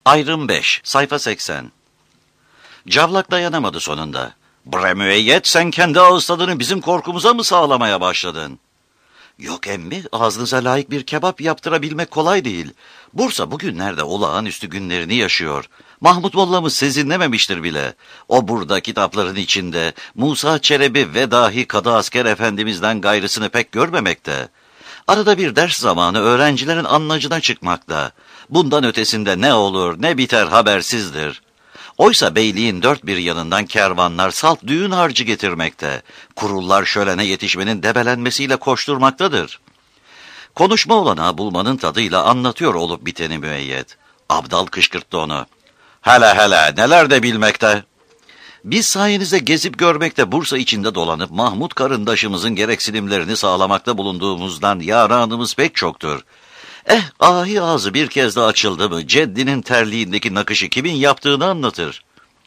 Ayrım 5, sayfa 80. Cavlak dayanamadı sonunda. "Bre müeyyet, sen kendi ağız tadını bizim korkumuza mı sağlamaya başladın?" "Yok emmi, ağzınıza layık bir kebap yaptırabilmek kolay değil. Bursa bugünlerde olağanüstü günlerini yaşıyor. Mahmut Molla'mız sezinlememiştir bile. O burada kitapların içinde Musa Çelebi ve dahi Kadı Asker Efendimiz'den gayrısını pek görmemekte. Arada bir ders zamanı öğrencilerin anlacına çıkmakta. Bundan ötesinde ne olur ne biter habersizdir. Oysa beyliğin dört bir yanından kervanlar salt düğün harcı getirmekte. Kurullar şölene yetişmenin debelenmesiyle koşturmaktadır. Konuşma olanağı bulmanın tadıyla anlatıyor olup biteni müeyyet. Abdal kışkırttı onu. "Hele hele, neler de bilmekte." "Biz sayenizde gezip görmekte, Bursa içinde dolanıp Mahmut karındaşımızın gereksinimlerini sağlamakta bulunduğumuzdan yaranımız pek çoktur. Ahi ağzı bir kez de açıldı mı ceddinin terliğindeki nakışı kimin yaptığını anlatır."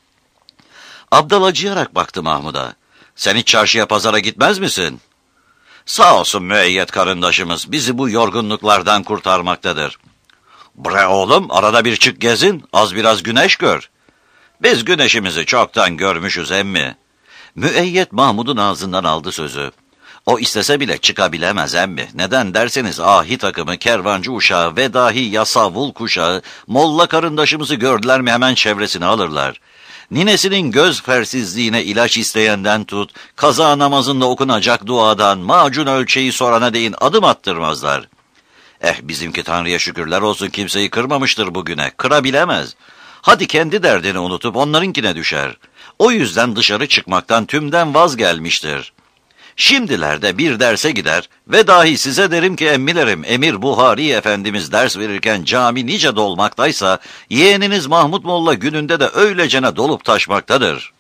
Abdal acıyarak baktı Mahmud'a. "Sen hiç çarşıya pazara gitmez misin?" "Sağ olsun müeyyet karındaşımız bizi bu yorgunluklardan kurtarmaktadır." "Bre oğlum, arada bir çık gezin, az biraz güneş gör." "Biz güneşimizi çoktan görmüşüz emmi." Müeyyet Mahmud'un ağzından aldı sözü. O istese bile çıkabilemez emmi. Neden derseniz ahi takımı, kervancı uşağı ve dahi yasavul kuşağı Molla karındaşımızı gördüler mi hemen çevresine alırlar. Ninesinin göz fersizliğine ilaç isteyenden tut, kaza namazında okunacak duadan macun ölçeği sorana değin adım attırmazlar. Bizimki Tanrı'ya şükürler olsun kimseyi kırmamıştır bugüne, kırabilemez. Hadi kendi derdini unutup onlarınkine düşer. O yüzden dışarı çıkmaktan tümden vazgelmiştir. Şimdilerde bir derse gider ve dahi size derim ki emmilerim, Emir Buhari Efendimiz ders verirken cami nice dolmaktaysa, yeğeniniz Mahmut Molla gününde de öylecene dolup taşmaktadır.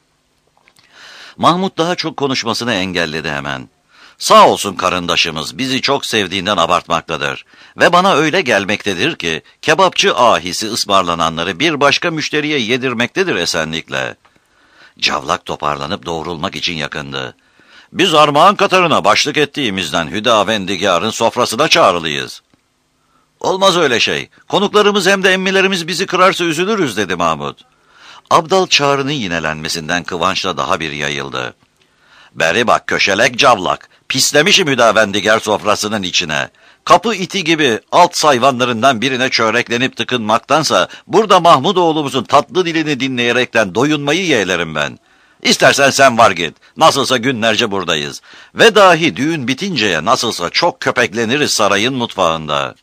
Mahmut daha çok konuşmasını engelledi hemen. Sağ olsun karındaşımız bizi çok sevdiğinden abartmaktadır. Ve bana öyle gelmektedir ki, kebapçı ahisi ısmarlananları bir başka müşteriye yedirmektedir esenlikle. Cavlak toparlanıp doğrulmak için yakındı. Biz armağan katarına başlık ettiğimizden Hüdavendigar'ın sofrasına çağrılıyız. Olmaz öyle şey. Konuklarımız hem de emmilerimiz bizi kırarsa üzülürüz dedi Mahmut. Abdal çağrının yinelenmesinden kıvançla daha bir yayıldı. Beri bak köşelek cavlak, pislemişim Hüdavendigar sofrasının içine. Kapı iti gibi alt sayvanlarından birine çöreklenip tıkınmaktansa, burada Mahmud oğlumuzun tatlı dilini dinleyerekten doyunmayı yeğlerim ben. İstersen sen var git, nasılsa günlerce buradayız. Ve dahi düğün bitinceye nasılsa çok köpekleniriz sarayın mutfağında.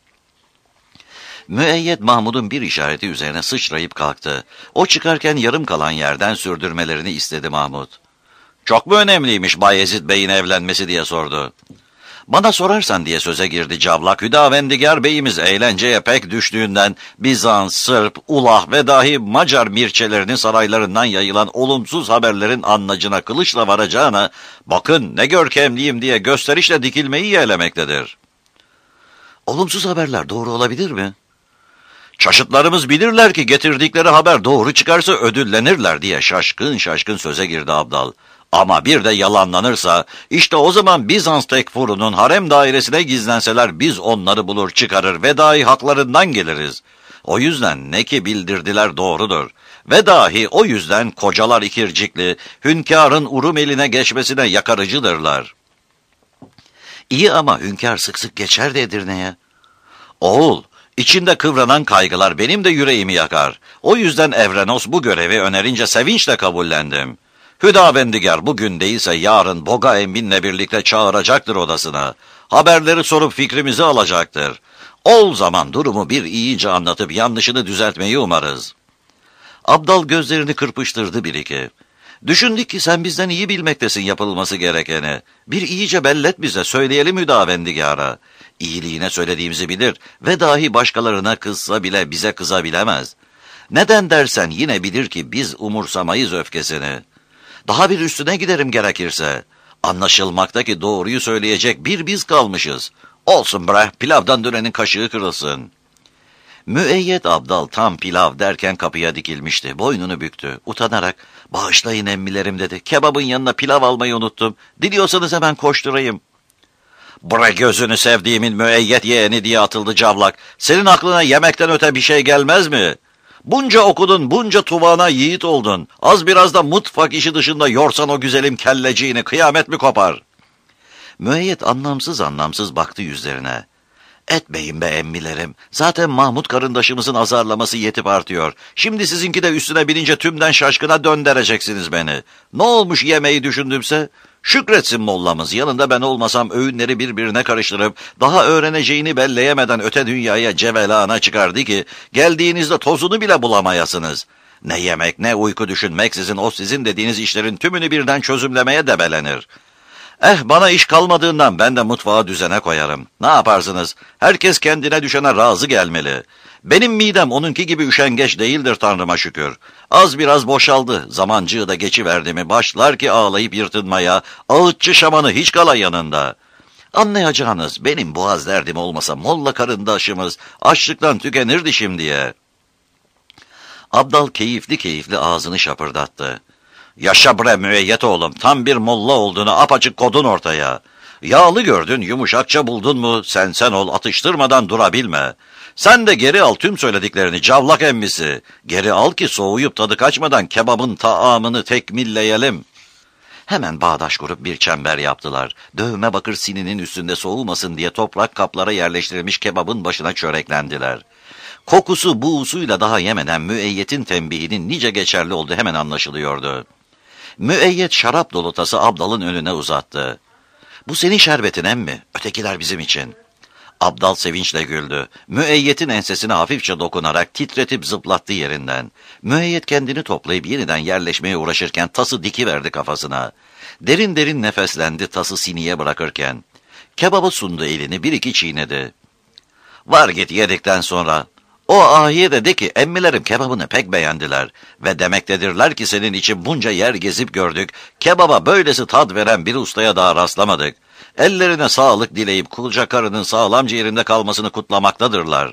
Müeyyet Mahmud'un bir işareti üzerine sıçrayıp kalktı. O çıkarken yarım kalan yerden sürdürmelerini istedi Mahmud. Çok mu önemliymiş Bayezid Bey'in evlenmesi diye sordu. Bana sorarsan diye söze girdi Cavlak, Hüdavendigar Bey'imiz eğlenceye pek düştüğünden Bizans, Sırp, Ulah ve dahi Macar mirçelerinin saraylarından yayılan olumsuz haberlerin annacına kılıçla varacağına, bakın ne görkemliyim diye gösterişle dikilmeyi yeğlemektedir. Olumsuz haberler doğru olabilir mi? Çaşıtlarımız bilirler ki getirdikleri haber doğru çıkarsa ödüllenirler diye şaşkın şaşkın söze girdi Abdal. Ama bir de yalanlanırsa, işte o zaman Bizans tekfurunun harem dairesine gizlenseler biz onları bulur çıkarır ve dahi haklarından geliriz. O yüzden ne ki bildirdiler doğrudur. Ve dahi o yüzden kocalar ikircikli, hünkârın Urum eline geçmesine yakarıcıdırlar. İyi ama hünkâr sık sık geçer de Edirne'ye. Oğul, içinde kıvranan kaygılar benim de yüreğimi yakar. O yüzden Evrenos bu görevi önerince sevinçle kabullendim. Hüdavendigar bugün değilse yarın Boga emminle birlikte çağıracaktır odasına. Haberleri sorup fikrimizi alacaktır. O zaman durumu bir iyice anlatıp yanlışını düzeltmeyi umarız. Abdal gözlerini kırpıştırdı bir iki. Düşündük ki sen bizden iyi bilmektesin yapılması gerekeni. Bir iyice bellet bize, söyleyelim Hüdavendigar'a. İyiliğine söylediğimizi bilir ve dahi başkalarına kızsa bile bize kızabilemez. Neden dersen yine bilir ki biz umursamayız öfkesini. Daha bir üstüne giderim gerekirse. Anlaşılmaktaki doğruyu söyleyecek bir biz kalmışız. Olsun bre, pilavdan dönenin kaşığı kırılsın. Müeyyet Abdal tam pilav derken kapıya dikilmişti. Boynunu büktü. Utanarak, bağışlayın emmilerim dedi. Kebabın yanına pilav almayı unuttum. Diliyorsanız hemen koşturayım. Bre gözünü sevdiğimin müeyyet yeğeni diye atıldı Cavlak. Senin aklına yemekten öte bir şey gelmez mi? Bunca okudun, bunca tuvana yiğit oldun. Az biraz da mutfak işi dışında yorsan o güzelim kelleciğini, kıyamet mi kopar? Müeyyet anlamsız anlamsız baktı yüzlerine. Etmeyin be emmilerim. Zaten Mahmut karındaşımızın azarlaması yetip artıyor. Şimdi sizinki de üstüne binince tümden şaşkına döndüreceksiniz beni. Ne olmuş yemeği düşündümse? Şükretsin mollamız. Yanında ben olmasam öğünleri birbirine karıştırıp daha öğreneceğini belleyemeden öte dünyaya cevelana çıkardı ki geldiğinizde tozunu bile bulamayasınız. Ne yemek ne uyku düşünmeksizin o sizin dediğiniz işlerin tümünü birden çözümlemeye debelenir. Bana iş kalmadığından ben de mutfağı düzene koyarım. Ne yaparsınız? Herkes kendine düşene razı gelmeli. Benim midem onunki gibi üşengeç değildir Tanrıma şükür. Az biraz boşaldı. Zamancığı da geçiverdi mi başlar ki ağlayıp yırtınmaya. Ağıtçı şamanı hiç kala yanında. Anlayacağınız benim boğaz derdim olmasa molla karındaşımız açlıktan tükenirdi şimdiye. Abdal keyifli keyifli ağzını şapırdattı. Yaşa bre müeyyet oğlum, tam bir molla olduğunu apaçık kodun ortaya. Yağlı gördün, yumuşakça buldun mu, sen ol, atıştırmadan durabilme. Sen de geri al tüm söylediklerini cavlak emmisi. Geri al ki soğuyup tadı kaçmadan kebabın taamını tekmilleyelim. Hemen bağdaş kurup bir çember yaptılar. Dövme bakır sininin üstünde soğumasın diye toprak kaplara yerleştirilmiş kebabın başına çöreklendiler. Kokusu buğusuyla daha yemeden müeyyetin tembihinin nice geçerli olduğu hemen anlaşılıyordu. Müeyyet şarap dolu tası Abdal'ın önüne uzattı. Bu senin şerbetin emmi, ötekiler bizim için. Abdal sevinçle güldü. Müeyyet'in ensesine hafifçe dokunarak titretip zıplattı yerinden. Müeyyet kendini toplayıp yeniden yerleşmeye uğraşırken tası dikiverdi kafasına. Derin derin nefeslendi tası siniye bırakırken. Kebaba sundu elini, bir iki çiğnedi. Var git yedikten sonra. O ahiye de ki emmilerim kebabını pek beğendiler ve demektedirler ki senin için bunca yer gezip gördük, kebaba böylesi tad veren bir ustaya daha rastlamadık. Ellerine sağlık dileyip kulca karının sağlamca yerinde kalmasını kutlamaktadırlar.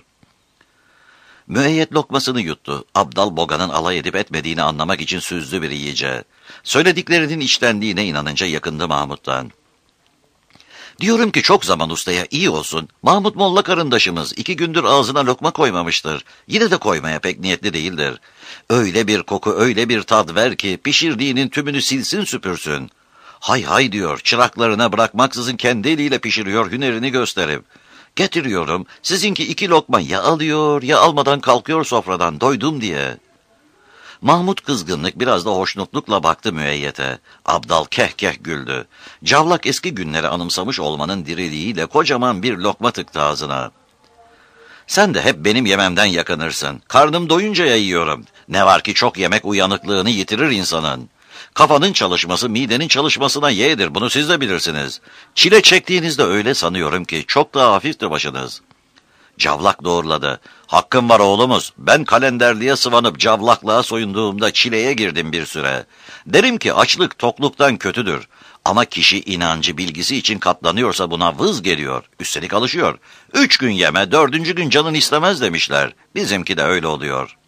Müeyyet lokmasını yuttu. Abdal Boga'nın alay edip etmediğini anlamak için süzdü bir iyice. Söylediklerinin içtendiğine inanınca yakındı Mahmut'tan. Diyorum ki çok zaman ustaya iyi olsun. Mahmut Molla karındaşımız 2 gündür ağzına lokma koymamıştır. Yine de koymaya pek niyetli değildir. Öyle bir koku, öyle bir tad ver ki pişirdiğinin tümünü silsin süpürsün. Hay hay diyor, çıraklarına bırakmaksızın kendi eliyle pişiriyor hünerini gösterip. Getiriyorum, sizinki 2 lokma ya alıyor ya almadan kalkıyor sofradan doydum diye. Mahmut kızgınlık biraz da hoşnutlukla baktı müeyyete. Abdal keh keh güldü. Cavlak eski günleri anımsamış olmanın diriliğiyle kocaman bir lokma tıktı ağzına. Sen de hep benim yememden yakınırsın. Karnım doyuncaya yiyorum. Ne var ki çok yemek uyanıklığını yitirir insanın. Kafanın çalışması midenin çalışmasına yeğdir, bunu siz de bilirsiniz. Çile çektiğinizde öyle sanıyorum ki çok daha hafiftir başınız. Cavlak doğruladı. Hakkın var oğlumuz. Ben kalenderliğe sıvanıp cavlaklığa soyunduğumda çileye girdim bir süre. Derim ki açlık tokluktan kötüdür. Ama kişi inancı bilgisi için katlanıyorsa buna vız geliyor. Üstelik alışıyor. 3 gün yeme, 4. gün canın istemez demişler. Bizimki de öyle oluyor.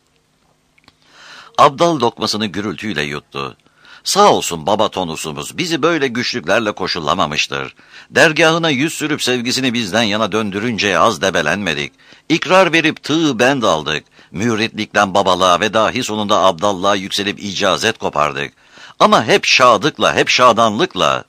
Abdal lokmasını gürültüyle yuttu. Sağ olsun baba tonusumuz bizi böyle güçlüklerle koşullamamıştır. Dergahına yüz sürüp sevgisini bizden yana döndürünce az debelenmedik. İkrar verip tığ bend aldık. Müritlikten babalığa ve dahi sonunda abdallığa yükselip icazet kopardık. Ama hep şadıkla, hep şadanlıkla.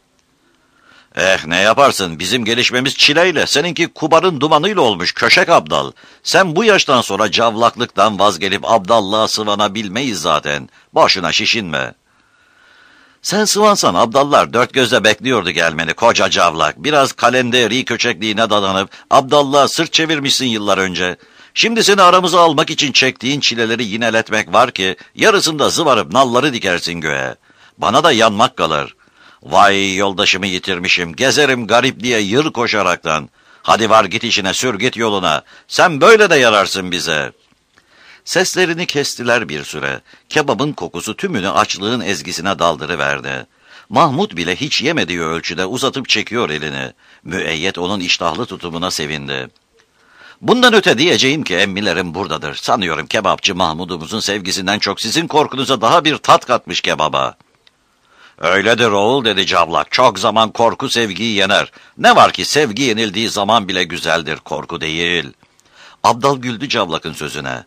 Ne yaparsın, bizim gelişmemiz çileyle, seninki kubarın dumanıyla olmuş köşek Abdal. Sen bu yaştan sonra cavlaklıktan vazgelip abdallığa sıvanabilmeyiz zaten. Boşuna şişinme. Sen sıvansan Abdallar 4 gözle bekliyordu gelmeni koca cavlak. Biraz kalenderi köçekliğine dadanıp Abdallığa sırt çevirmişsin yıllar önce. Şimdi seni aramıza almak için çektiğin çileleri yineletmek var ki yarısında zıvarıp nalları dikersin göğe. Bana da yanmak kalır. Vay yoldaşımı yitirmişim, gezerim garip diye yır koşaraktan. Hadi var git işine, sür git yoluna. Sen böyle de yararsın bize. Seslerini kestiler bir süre. Kebabın kokusu tümünü açlığın ezgisine daldırıverdi. Mahmut bile hiç yemediği ölçüde uzatıp çekiyor elini. Müeyyet onun iştahlı tutumuna sevindi. Bundan öte diyeceğim ki emmilerim buradadır. Sanıyorum kebapçı Mahmud'umuzun sevgisinden çok sizin korkunuza daha bir tat katmış kebaba. Öyledir oğul dedi cavlak. Çok zaman korku sevgiyi yener. Ne var ki sevgi yenildiği zaman bile güzeldir, korku değil. Abdal güldü cavlakın sözüne.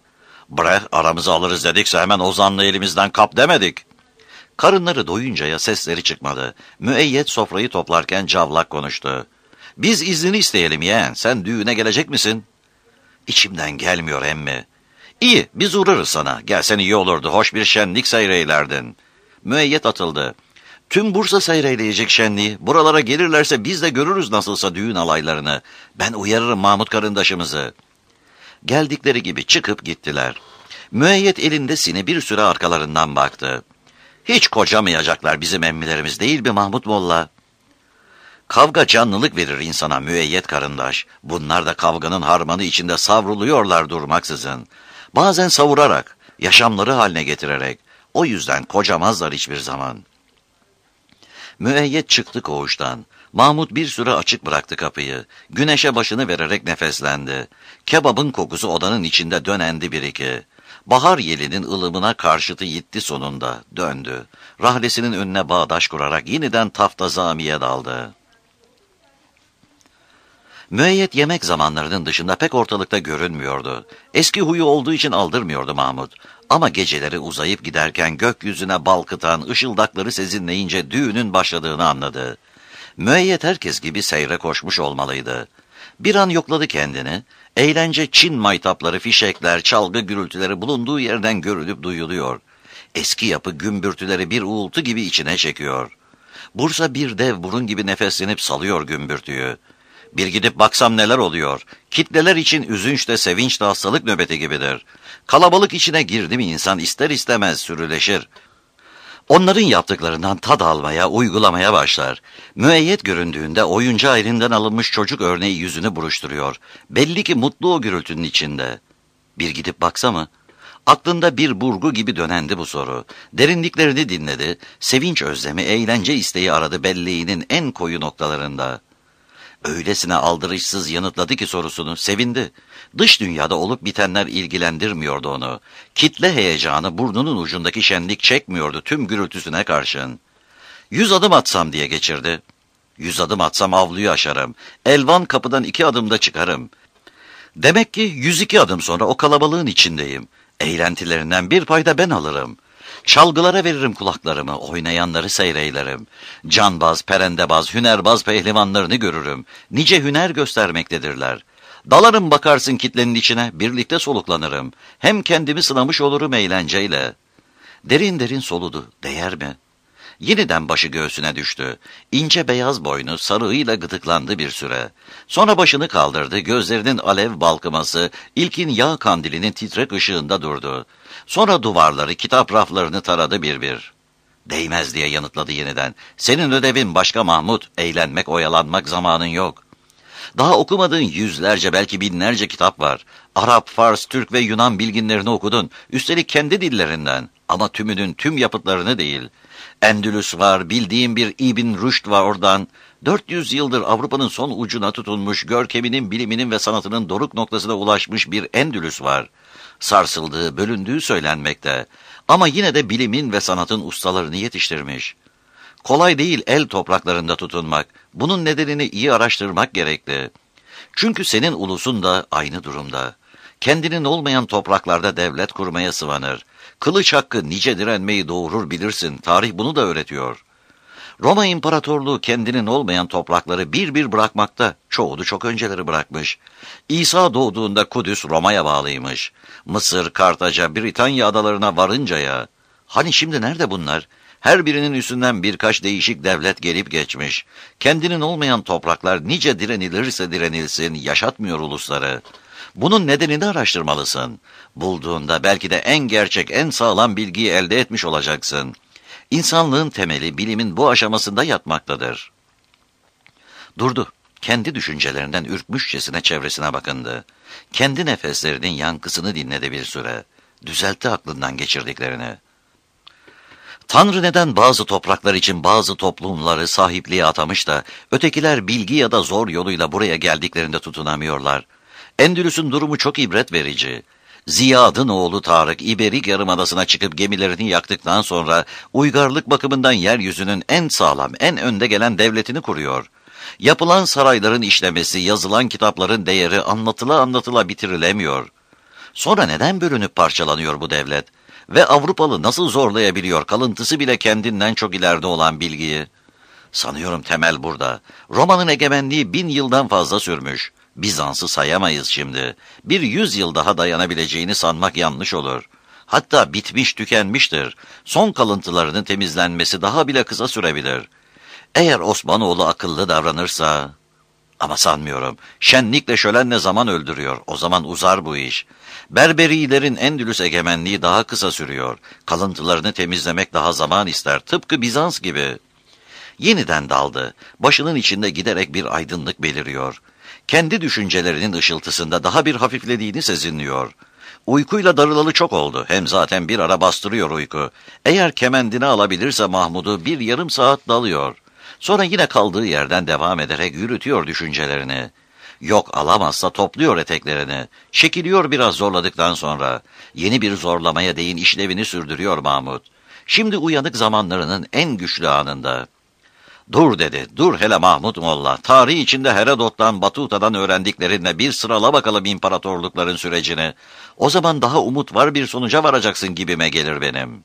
Bre, aramızı alırız dedikse hemen Ozan'la elimizden kap demedik. Karınları doyuncaya sesleri çıkmadı. Müeyyet sofrayı toplarken Cavlak konuştu. Biz iznini isteyelim yeğen, sen düğüne gelecek misin? İçimden gelmiyor emmi. İyi, biz uğrarız sana. Gelsen iyi olurdu, hoş bir şenlik seyreylerdin. Müeyyet atıldı. Tüm Bursa seyreyleyecek şenliği. Buralara gelirlerse biz de görürüz nasılsa düğün alaylarını. Ben uyarırım Mahmut karındaşımızı. Geldikleri gibi çıkıp gittiler. Müeyyet elinde bir süre arkalarından baktı. Hiç kocamayacaklar bizim emmilerimiz değil mi Mahmut Molla? Kavga canlılık verir insana müeyyet karındaş. Bunlar da kavganın harmanı içinde savruluyorlar durmaksızın. Bazen savurarak, yaşamları haline getirerek. O yüzden kocamazlar hiçbir zaman. Müeyyet çıktı koğuştan. Mahmut bir süre açık bıraktı kapıyı. Güneşe başını vererek nefeslendi. Kebabın kokusu odanın içinde dönendi bir iki. Bahar yelinin ılımına karşıtı yitti sonunda, döndü. Rahlesinin önüne bağdaş kurarak yeniden taftazamiye daldı. Müeyyet yemek zamanlarının dışında pek ortalıkta görünmüyordu. Eski huyu olduğu için aldırmıyordu Mahmut. Ama geceleri uzayıp giderken gökyüzüne balkıtan ışıldakları sezinleyince düğünün başladığını anladı. Müeyyet herkes gibi seyre koşmuş olmalıydı. Bir an yokladı kendini. Eğlence Çin maytapları, fişekler, çalgı gürültüleri bulunduğu yerden görülüp duyuluyor. Eski yapı gümbürtüleri bir uğultu gibi içine çekiyor. Bursa bir dev burun gibi nefeslenip salıyor gümbürtüyü. Bir gidip baksam neler oluyor. Kitleler için üzünç de sevinç de hastalık nöbeti gibidir. Kalabalık içine girdi mi insan ister istemez sürüleşir. Onların yaptıklarından tad almaya, uygulamaya başlar. Müeyyet göründüğünde oyuncağı elinden alınmış çocuk örneği yüzünü buruşturuyor. Belli ki mutlu o gürültünün içinde. Bir gidip baksa mı? Aklında bir burgu gibi dönendi bu soru. Derinliklerini dinledi. Sevinç özlemi, eğlence isteği aradı belleğinin en koyu noktalarında. Öylesine aldırışsız yanıtladı ki sorusunu, sevindi. Dış dünyada olup bitenler ilgilendirmiyordu onu. Kitle heyecanı burnunun ucundaki şenlik çekmiyordu tüm gürültüsüne karşın. 100 adım atsam diye geçirdi. 100 adım atsam avluyu aşarım. Elvan kapıdan 2 adımda çıkarım. Demek ki 102 adım sonra o kalabalığın içindeyim. Eğlentilerinden bir payda ben alırım. Çalgılara veririm kulaklarımı, oynayanları seyreylerim. Canbaz, perendebaz, hünerbaz pehlivanlarını görürüm. Nice hüner göstermektedirler. Dalarım bakarsın kitlenin içine, birlikte soluklanırım. Hem kendimi sınamış olurum eğlenceyle. Derin derin soludu, değer mi? Yeniden başı göğsüne düştü. İnce beyaz boynu sarığıyla gıdıklandı bir süre. Sonra başını kaldırdı, gözlerinin alev balkıması, ilkin yağ kandilinin titrek ışığında durdu. Sonra duvarları, kitap raflarını taradı bir bir. Değmez diye yanıtladı yeniden. Senin ödevin başka Mahmut, eğlenmek, oyalanmak zamanın yok. Daha okumadığın yüzlerce belki binlerce kitap var. Arap, Fars, Türk ve Yunan bilginlerini okudun. Üstelik kendi dillerinden. Ama tümünün tüm yapıtlarını değil. Endülüs var, bildiğin bir İbn Rüşd var oradan. 400 yıldır Avrupa'nın son ucuna tutunmuş, görkeminin, biliminin ve sanatının doruk noktasına ulaşmış bir Endülüs var. Sarsıldığı, bölündüğü söylenmekte. Ama yine de bilimin ve sanatın ustalarını yetiştirmiş. Kolay değil el topraklarında tutunmak. Bunun nedenini iyi araştırmak gerekli. Çünkü senin ulusun da aynı durumda. Kendinin olmayan topraklarda devlet kurmaya sıvanır. Kılıç hakkı nice direnmeyi doğurur bilirsin. Tarih bunu da öğretiyor. Roma İmparatorluğu kendinin olmayan toprakları bir bir bırakmakta. Çoğunu çok önceleri bırakmış. İsa doğduğunda Kudüs Roma'ya bağlıymış. Mısır, Kartaca, Britanya adalarına varıncaya. Hani şimdi nerede bunlar? Her birinin üstünden birkaç değişik devlet gelip geçmiş. Kendinin olmayan topraklar nice direnilirse direnilsin, yaşatmıyor ulusları. Bunun nedenini araştırmalısın. Bulduğunda belki de en gerçek, en sağlam bilgiyi elde etmiş olacaksın. İnsanlığın temeli bilimin bu aşamasında yatmaktadır. Durdu. Kendi düşüncelerinden ürkmüşçesine çevresine bakındı. Kendi nefeslerinin yankısını dinledi bir süre. Düzeltti aklından geçirdiklerini. Tanrı neden bazı topraklar için bazı toplumları sahipliğe atamış da ötekiler bilgi ya da zor yoluyla buraya geldiklerinde tutunamıyorlar? Endülüs'ün durumu çok ibret verici. Ziyad'ın oğlu Tarık, İberik Yarımadası'na çıkıp gemilerini yaktıktan sonra uygarlık bakımından yeryüzünün en sağlam, en önde gelen devletini kuruyor. Yapılan sarayların işlemesi, yazılan kitapların değeri anlatıla anlatıla bitirilemiyor. Sonra neden bölünüp parçalanıyor bu devlet? Ve Avrupalı nasıl zorlayabiliyor kalıntısı bile kendinden çok ileride olan bilgiyi? Sanıyorum temel burada. Roma'nın egemenliği 1000 yıldan fazla sürmüş. Bizans'ı sayamayız şimdi. Bir 100 yıl daha dayanabileceğini sanmak yanlış olur. Hatta bitmiş tükenmiştir. Son kalıntılarının temizlenmesi daha bile kısa sürebilir. Eğer Osmanoğlu akıllı davranırsa... Ama sanmıyorum. Şenlikle şölenle zaman öldürüyor. O zaman uzar bu iş. Berberilerin Endülüs egemenliği daha kısa sürüyor. Kalıntılarını temizlemek daha zaman ister. Tıpkı Bizans gibi. Yeniden daldı. Başının içinde giderek bir aydınlık beliriyor. Kendi düşüncelerinin ışıltısında daha bir hafiflediğini sezinliyor. Uykuyla darılalı çok oldu. Hem zaten bir ara bastırıyor uyku. Eğer kemendini alabilirse Mahmud'u bir yarım saat dalıyor. Sonra yine kaldığı yerden devam ederek yürütüyor düşüncelerini. Yok alamazsa topluyor eteklerini. Çekiliyor biraz zorladıktan sonra. Yeni bir zorlamaya değin işlevini sürdürüyor Mahmud. Şimdi uyanık zamanlarının en güçlü anında. Dur dedi, dur hele Mahmud Molla. Tarih içinde Herodot'tan, Batuta'dan öğrendiklerinle bir sırala bakalım imparatorlukların sürecini. O zaman daha umut var bir sonuca varacaksın gibime gelir benim.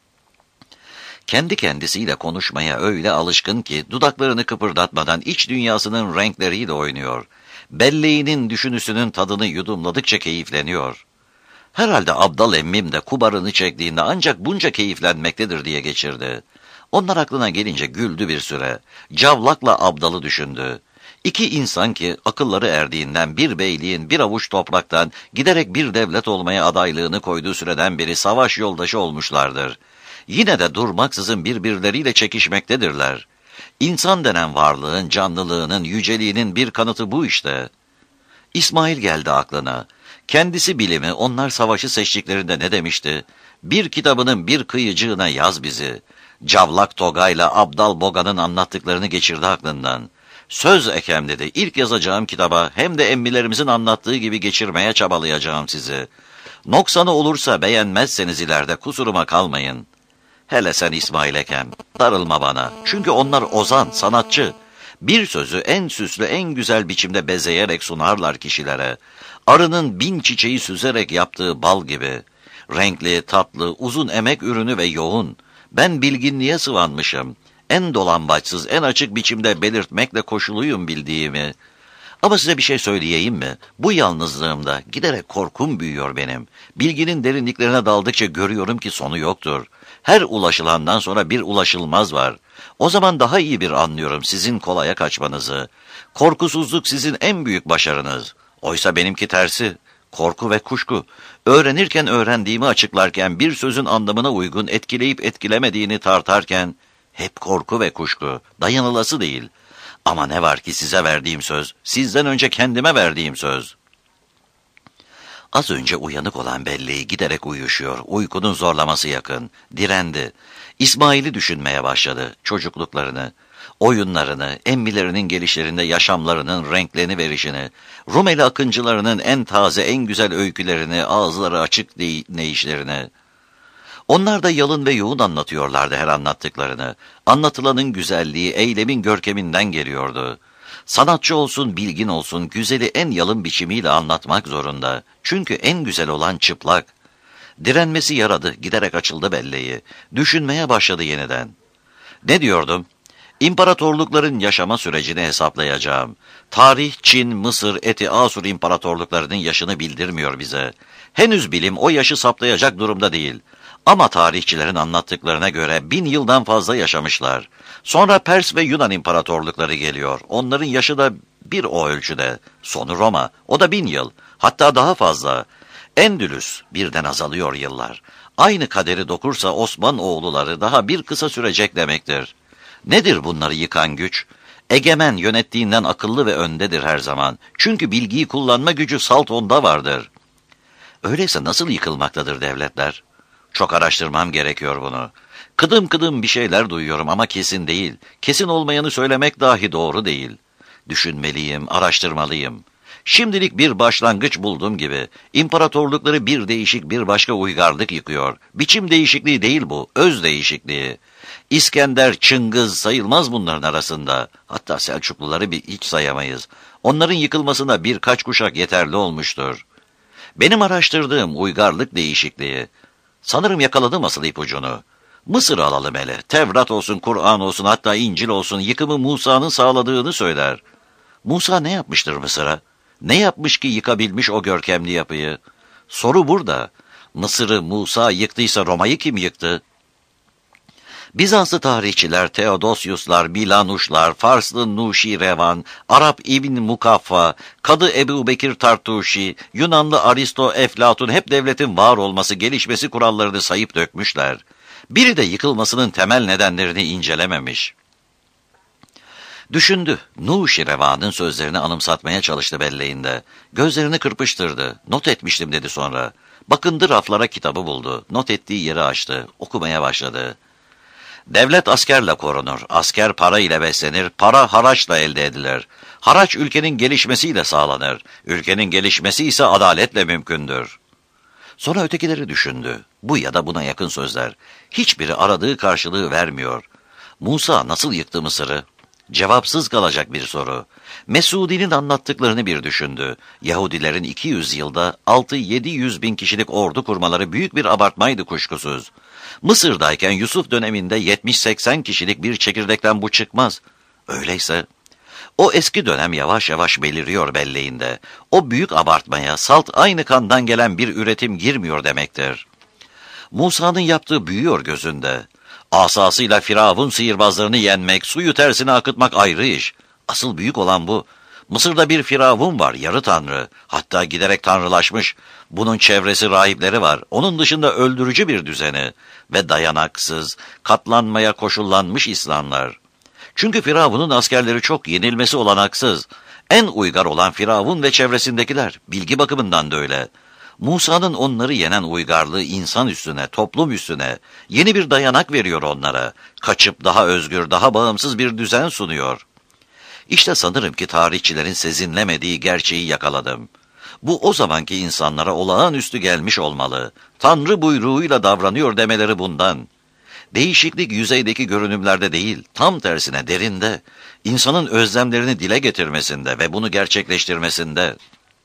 Kendi kendisiyle konuşmaya öyle alışkın ki dudaklarını kıpırdatmadan iç dünyasının renkleriyle oynuyor. Belleğinin düşünüsünün tadını yudumladıkça keyifleniyor. Herhalde Abdal emmim de kubarını çektiğinde ancak bunca keyiflenmektedir diye geçirdi. Onlar aklına gelince güldü bir süre. Cavlak'la Abdal'ı düşündü. İki insan ki akılları erdiğinden bir beyliğin bir avuç topraktan giderek bir devlet olmaya adaylığını koyduğu süreden beri savaş yoldaşı olmuşlardır. Yine de durmaksızın birbirleriyle çekişmektedirler. İnsan denen varlığın, canlılığının, yüceliğinin bir kanıtı bu işte. İsmail geldi aklına. Kendisi bilimi, onlar savaşı seçtiklerinde ne demişti? Bir kitabının bir kıyıcığına yaz bizi. Cavlak Toga'yla Abdal Boga'nın anlattıklarını geçirdi aklından. Söz Ekem dedi, ilk yazacağım kitaba hem de emmilerimizin anlattığı gibi geçirmeye çabalayacağım sizi. Noksanı olursa beğenmezseniz ileride kusuruma kalmayın. Hele sen İsmail Ekem, darılma bana. Çünkü onlar ozan, sanatçı. Bir sözü en süslü, en güzel biçimde bezeyerek sunarlar kişilere. Arının 1000 çiçeği süzerek yaptığı bal gibi. Renkli, tatlı, uzun emek ürünü ve yoğun. Ben bilginliğe sıvanmışım. En dolambaçsız, en açık biçimde belirtmekle koşuluyum bildiğimi. Ama size bir şey söyleyeyim mi? Bu yalnızlığımda giderek korkum büyüyor benim. Bilginin derinliklerine daldıkça görüyorum ki sonu yoktur. Her ulaşılandan sonra bir ulaşılmaz var. O zaman daha iyi bir anlıyorum sizin kolaya kaçmanızı. Korkusuzluk sizin en büyük başarınız. Oysa benimki tersi. Korku ve kuşku. Öğrenirken öğrendiğimi açıklarken bir sözün anlamına uygun etkileyip etkilemediğini tartarken hep korku ve kuşku. Dayanılası değil. Ama ne var ki size verdiğim söz, sizden önce kendime verdiğim söz. Az önce uyanık olan belleği giderek uyuşuyor, uykunun zorlaması yakın, direndi. İsmail'i düşünmeye başladı, çocukluklarını, oyunlarını, emmilerinin gelişlerinde yaşamlarının renklerini verişini, Rumeli akıncılarının en taze, en güzel öykülerini, ağızları açık deyişlerini. Onlar da yalın ve yoğun anlatıyorlardı her anlattıklarını. Anlatılanın güzelliği, eylemin görkeminden geliyordu. Sanatçı olsun, bilgin olsun, güzeli en yalın biçimiyle anlatmak zorunda. Çünkü en güzel olan çıplak. Direnmesi yaradı, giderek açıldı belleği. Düşünmeye başladı yeniden. Ne diyordum? İmparatorlukların yaşama sürecini hesaplayacağım. Tarih, Çin, Mısır, Asur imparatorluklarının yaşını bildirmiyor bize. Henüz bilim o yaşı saptayacak durumda değil. Ama tarihçilerin anlattıklarına göre 1000 yıldan fazla yaşamışlar. Sonra Pers ve Yunan imparatorlukları geliyor. Onların yaşı da bir o ölçüde. Sonu Roma, o da 1000 yıl. Hatta daha fazla. Endülüs birden azalıyor yıllar. Aynı kaderi dokursa Osmanoğulları daha bir kısa sürecek demektir. Nedir bunları yıkan güç? Egemen yönettiğinden akıllı ve öndedir her zaman. Çünkü bilgiyi kullanma gücü salt onda vardır. Öyleyse nasıl yıkılmaktadır devletler? Çok araştırmam gerekiyor bunu. Kıdım kıdım bir şeyler duyuyorum ama kesin değil. Kesin olmayanı söylemek dahi doğru değil. Düşünmeliyim, araştırmalıyım. Şimdilik bir başlangıç buldum gibi. İmparatorlukları bir değişik bir başka uygarlık yıkıyor. Biçim değişikliği değil bu, öz değişikliği. İskender, Çıngız sayılmaz bunların arasında. Hatta Selçukluları hiç sayamayız. Onların yıkılmasına birkaç kuşak yeterli olmuştur. Benim araştırdığım uygarlık değişikliği. Sanırım yakaladım asıl ipucunu. Mısır'ı alalım hele. Tevrat olsun, Kur'an olsun, hatta İncil olsun yıkımı Musa'nın sağladığını söyler. Musa ne yapmıştır Mısır'a? Ne yapmış ki yıkabilmiş o görkemli yapıyı? Soru burada. Mısır'ı Musa yıktıysa Roma'yı kim yıktı? Bizanslı tarihçiler Theodosiuslar, Milanuşlar, Farslı Nuşirevan, Arap İbn Mukaffa, Kadı Ebu Bekir Tartuşi, Yunanlı Aristo Eflatun hep devletin var olması, gelişmesi kurallarını sayıp dökmüşler. Biri de yıkılmasının temel nedenlerini incelememiş. Düşündü. Nuşirevan'ın sözlerini anımsatmaya çalıştı belleğinde. Gözlerini kırpıştırdı. Not etmiştim dedi sonra. Bakındı raflara kitabı buldu. Not ettiği yeri açtı. Okumaya başladı. Devlet askerle korunur. Asker para ile beslenir. Para haraçla elde edilir. Haraç ülkenin gelişmesiyle sağlanır. Ülkenin gelişmesi ise adaletle mümkündür. Sonra ötekileri düşündü. Bu ya da buna yakın sözler. Hiçbiri aradığı karşılığı vermiyor. Musa nasıl yıktı Mısır'ı? Cevapsız kalacak bir soru. Mesudi'nin anlattıklarını bir düşündü. Yahudilerin 200 yılda 6-700 bin kişilik ordu kurmaları büyük bir abartmaydı kuşkusuz. Mısır'dayken Yusuf döneminde 70-80 kişilik bir çekirdekten bu çıkmaz. Öyleyse o eski dönem yavaş yavaş beliriyor belleğinde. O büyük abartmaya salt aynı kandan gelen bir üretim girmiyor demektir. Musa'nın yaptığı büyüyor gözünde. Asasıyla Firavun sihirbazlarını yenmek, suyu tersine akıtmak ayrı iş. Asıl büyük olan bu. Mısır'da bir Firavun var, yarı tanrı. Hatta giderek tanrılaşmış. Bunun çevresi rahipleri var. Onun dışında öldürücü bir düzeni ve dayanaksız, katlanmaya koşullanmış İslamlar. Çünkü Firavun'un askerleri çok, yenilmesi olanaksız. En uygar olan Firavun ve çevresindekiler. Bilgi bakımından da öyle. Musa'nın onları yenen uygarlığı insan üstüne, toplum üstüne, yeni bir dayanak veriyor onlara. Kaçıp daha özgür, daha bağımsız bir düzen sunuyor. İşte sanırım ki tarihçilerin sezinlemediği gerçeği yakaladım. Bu o zamanki insanlara olağanüstü gelmiş olmalı. Tanrı buyruğuyla davranıyor demeleri bundan. Değişiklik yüzeydeki görünümlerde değil, tam tersine derinde, insanın özlemlerini dile getirmesinde ve bunu gerçekleştirmesinde.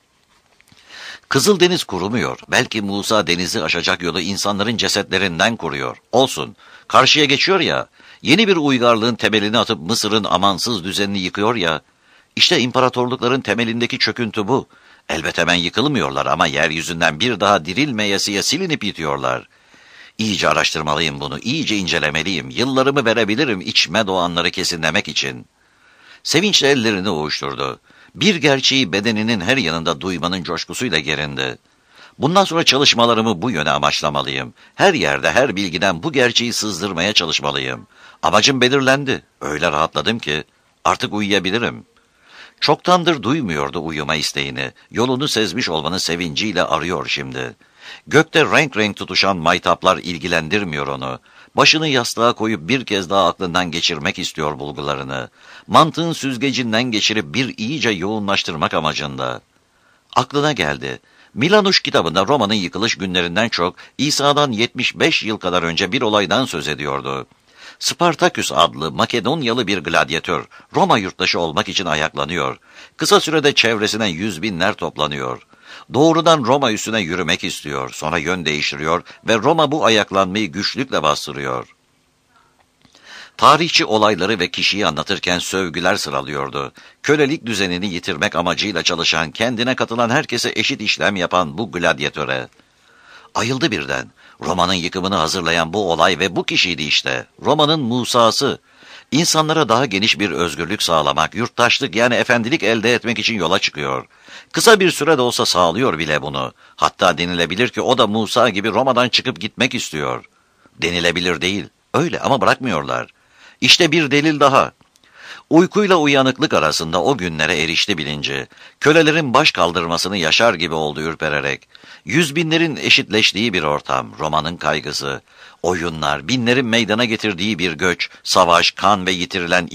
Kızıldeniz kurumuyor. Belki Musa denizi aşacak yolu insanların cesetlerinden kuruyor. Olsun. Karşıya geçiyor ya, yeni bir uygarlığın temelini atıp Mısır'ın amansız düzenini yıkıyor ya, işte imparatorlukların temelindeki çöküntü bu. Elbet hemen yıkılmıyorlar ama yeryüzünden bir daha dirilmeyesiye silinip yitiyorlar. İyice araştırmalıyım bunu, iyice incelemeliyim. Yıllarımı verebilirim içime doğanları kesinlemek için. Sevinçle ellerini ovuşturdu. Bir gerçeği bedeninin her yanında duymanın coşkusuyla gerindi. Bundan sonra çalışmalarımı bu yöne amaçlamalıyım. Her yerde, her bilgiden bu gerçeği sızdırmaya çalışmalıyım. Amacım belirlendi. Öyle rahatladım ki artık uyuyabilirim. Çoktandır duymuyordu uyuma isteğini. Yolunu sezmiş olmanın sevinciyle arıyor şimdi. Gökte renk renk tutuşan maytaplar ilgilendirmiyor onu. Başını yastığa koyup bir kez daha aklından geçirmek istiyor bulgularını. Mantığın süzgecinden geçirip bir iyice yoğunlaştırmak amacında. Aklına geldi. Milanuş kitabında Roma'nın yıkılış günlerinden çok İsa'dan 75 yıl kadar önce bir olaydan söz ediyordu. Spartaküs adlı Makedonyalı bir gladyatör Roma yurttaşı olmak için ayaklanıyor. Kısa sürede çevresine 100 binler toplanıyor. Doğrudan Roma üstüne yürümek istiyor, sonra yön değiştiriyor ve Roma bu ayaklanmayı güçlükle bastırıyor. Tarihçi olayları ve kişiyi anlatırken sövgüler sıralıyordu. Kölelik düzenini yitirmek amacıyla çalışan, kendine katılan herkese eşit işlem yapan bu gladyatöre. Ayıldı birden. Roma'nın yıkımını hazırlayan bu olay ve bu kişiydi işte. Roma'nın Musa'sı. İnsanlara daha geniş bir özgürlük sağlamak, yurttaşlık yani efendilik elde etmek için yola çıkıyor. Kısa bir süre de olsa sağlıyor bile bunu. Hatta denilebilir ki o da Musa gibi Roma'dan çıkıp gitmek istiyor. Denilebilir değil, öyle ama bırakmıyorlar. İşte bir delil daha. Uykuyla uyanıklık arasında o günlere erişti bilinci. Kölelerin baş kaldırmasını yaşar gibi oldu ürpererek. 100 binlerin eşitleştiği bir ortam, Roma'nın kaygısı. Oyunlar, binlerin meydana getirdiği bir göç, savaş, kan ve yitirilen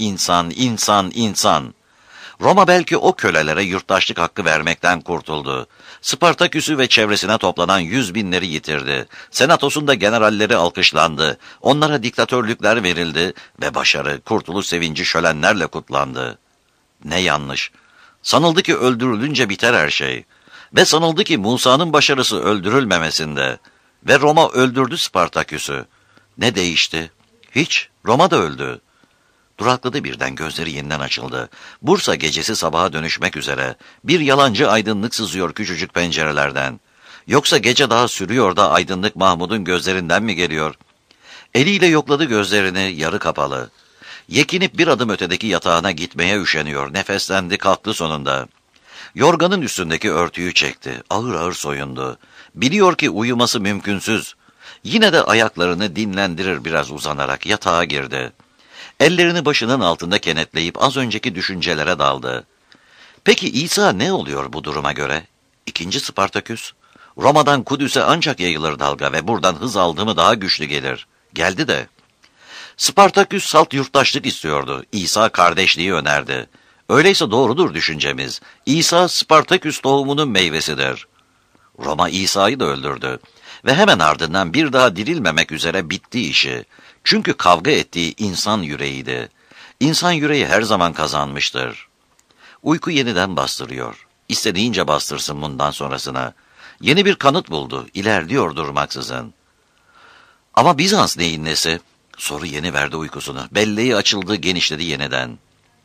insan. Roma belki o kölelere yurttaşlık hakkı vermekten kurtuldu. Spartaküs'ü ve çevresine toplanan 100 binleri yitirdi. Senatosunda generalleri alkışlandı. Onlara diktatörlükler verildi ve başarı, kurtuluş sevinci şölenlerle kutlandı. Ne yanlış. Sanıldı ki öldürülünce biter her şey. Ve sanıldı ki Musa'nın başarısı öldürülmemesinde. Ve Roma öldürdü Spartaküs'ü. Ne değişti? Hiç. Roma da öldü. Durakladı birden, gözleri yeniden açıldı. Bursa gecesi sabaha dönüşmek üzere. Bir yalancı aydınlık sızıyor küçücük pencerelerden. Yoksa gece daha sürüyor da aydınlık Mahmud'un gözlerinden mi geliyor? Eliyle yokladı gözlerini, yarı kapalı. Yekinip bir adım ötedeki yatağına gitmeye üşeniyor. Nefeslendi, kalktı sonunda. Yorganın üstündeki örtüyü çekti. Ağır ağır soyundu. Biliyor ki uyuması mümkünsüz. Yine de ayaklarını dinlendirir biraz uzanarak yatağa girdi. Ellerini başının altında kenetleyip az önceki düşüncelere daldı. Peki İsa ne oluyor bu duruma göre? İkinci Spartaküs. Roma'dan Kudüs'e ancak yayılır dalga ve buradan hız aldı mı daha güçlü gelir. Geldi de. Spartaküs salt yurttaşlık istiyordu. İsa kardeşliği önerdi. Öyleyse doğrudur düşüncemiz. İsa Spartaküs doğumunun meyvesidir. Roma İsa'yı da öldürdü. Ve hemen ardından bir daha dirilmemek üzere bitti işi. Çünkü kavga ettiği insan yüreğiydi. İnsan yüreği her zaman kazanmıştır. Uyku yeniden bastırıyor. İstediğince bastırsın bundan sonrasına. Yeni bir kanıt buldu. İlerliyor durmaksızın. Ama Bizans neyin nesi? Soru yeni verdi uykusunu. Belleği açıldı, genişledi yeniden.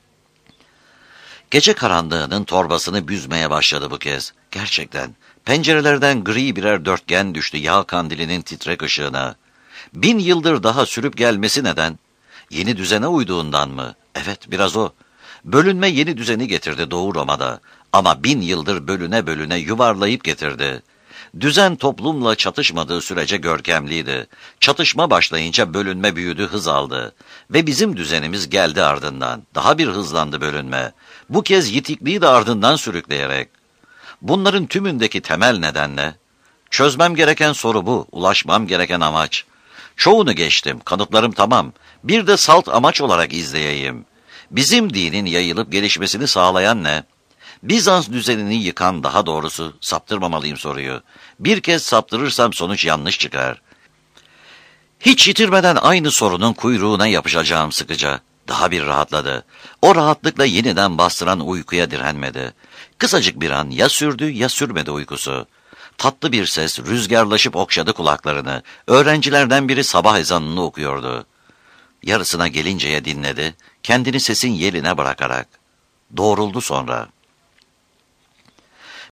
Gece karanlığının torbasını büzmeye başladı bu kez. Gerçekten. Pencerelerden gri birer dörtgen düştü yağ kandilinin titrek ışığına. 1000 yıldır daha sürüp gelmesi neden? Yeni düzene uyduğundan mı? Evet, biraz o. Bölünme yeni düzeni getirdi Doğu Roma'da. Ama 1000 yıldır bölüne bölüne yuvarlayıp getirdi. Düzen toplumla çatışmadığı sürece görkemliydi. Çatışma başlayınca bölünme büyüdü, hız aldı. Ve bizim düzenimiz geldi ardından. Daha bir hızlandı bölünme. Bu kez yitikliği de ardından sürükleyerek. Bunların tümündeki temel neden ne? Çözmem gereken soru bu, ulaşmam gereken amaç. Çoğunu geçtim, kanıtlarım tamam. Bir de salt amaç olarak izleyeyim. Bizim dinin yayılıp gelişmesini sağlayan ne? Bizans düzenini yıkan, daha doğrusu saptırmamalıyım soruyu. Bir kez saptırırsam sonuç yanlış çıkar. Hiç yitirmeden aynı sorunun kuyruğuna yapışacağım sıkıca. Daha bir rahatladı. O rahatlıkla yeniden bastıran uykuya direnmedi. Kısacık bir an ya sürdü ya sürmedi uykusu. Tatlı bir ses rüzgarlaşıp okşadı kulaklarını. Öğrencilerden biri sabah ezanını okuyordu. Yarısına gelinceye dinledi, kendini sesin yeline bırakarak. Doğruldu sonra.